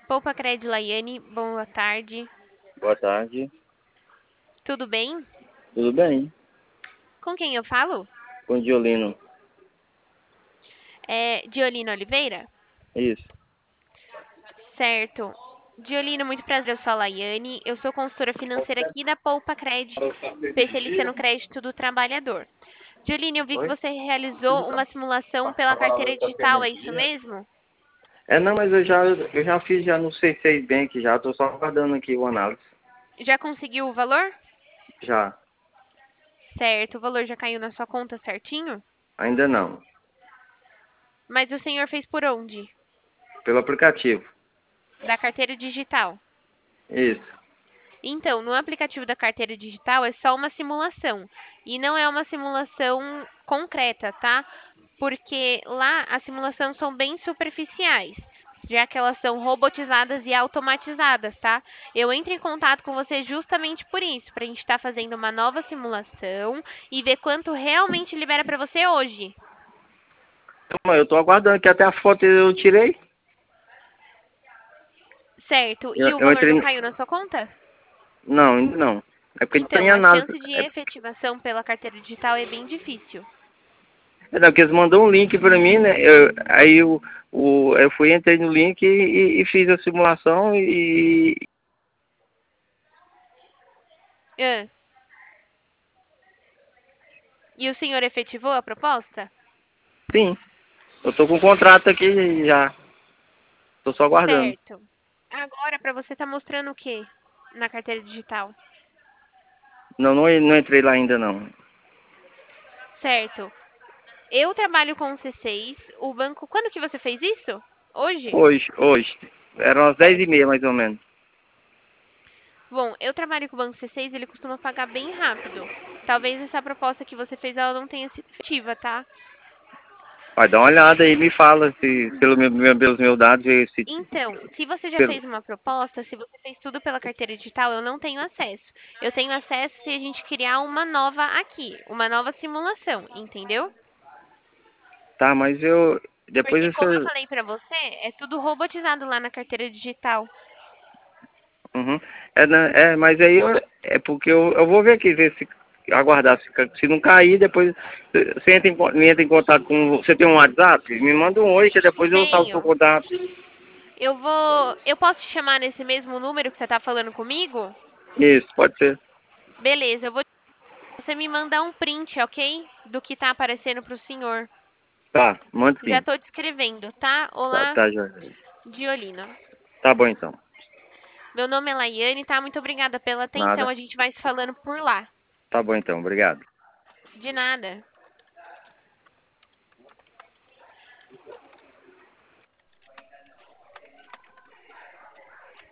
Poupa Cred Laiane, boa tarde. Boa tarde. Tudo bem? Tudo bem? Com quem eu falo? Com Diolino. É Diolino Oliveira? Isso. Certo. Diolino, muito prazer, eu sou a Laiane. Eu sou consultora financeira aqui da Poupa Cred, especialista no crédito do trabalhador. Diolino, eu vi que Oi? você realizou uma simulação pela carteira digital, é isso mesmo? Não, mas eu já fiz já no C6 Bank já, tô só aguardando aqui o análise. Já conseguiu o valor? Já. Certo, o valor já caiu na sua conta certinho? Ainda não. Mas o senhor fez por onde? Pelo aplicativo. Da carteira digital. Isso. Então, no aplicativo da carteira digital é só uma simulação e não é uma simulação concreta, tá? Porque lá as simulações são bem superficiais, já que elas são robotizadas e automatizadas, tá? Eu entro em contato com você justamente por isso, para a gente estar fazendo uma nova simulação e ver quanto realmente libera para você hoje. Então, eu tô aguardando que até a foto eu tirei. Certo? Eu, E o eu valor entrei. não caiu na sua conta? Não, ainda não. É porque não Então, tem a análise. chance de efetivação pela carteira digital é bem difícil. Não, porque eles mandou um link pra mim, né? Aí eu fui, entrei no link e fiz a simulação e. Ah, e o senhor efetivou a proposta? Sim. Eu tô com o contrato aqui já. Tô só aguardando. Certo. Agora, para você tá mostrando o quê na carteira digital? Não, não entrei lá ainda não. Certo. Eu trabalho com o C6, o banco. Quando que você fez isso? Hoje? Hoje. Eram as 10h30 mais ou menos. Bom, eu trabalho com o banco C6, ele costuma pagar bem rápido. Talvez essa proposta que você fez ela não tenha sido efetiva, tá? Vai dar uma olhada aí e me fala se pelos meus dados se Então, se você já pelo- fez uma proposta, se você fez tudo pela carteira digital, eu não tenho acesso. Eu tenho acesso se a gente criar uma nova aqui, uma nova simulação, entendeu? Tá, mas eu depois Porque, como eu isso. falei pra você, é tudo robotizado lá na carteira digital. Uhum. Mas aí é porque eu vou ver aqui, ver se aguardar, se não cair, depois você entra em contato com. Você tem um WhatsApp? Me manda um oi que depois eu salvo o seu Tenho. contato. Eu posso te chamar nesse mesmo número que você tá falando comigo? Isso, pode ser. Beleza, você me mandar um print, ok? Do que tá aparecendo pro senhor. Tá, manda Já sim. tô descrevendo, tá? Tá, Olá, tá, já. Diolina. Tá bom então. Meu nome é Laiane, tá? Muito obrigada pela atenção. Nada. A gente vai se falando por lá. Tá bom então, obrigado. De nada.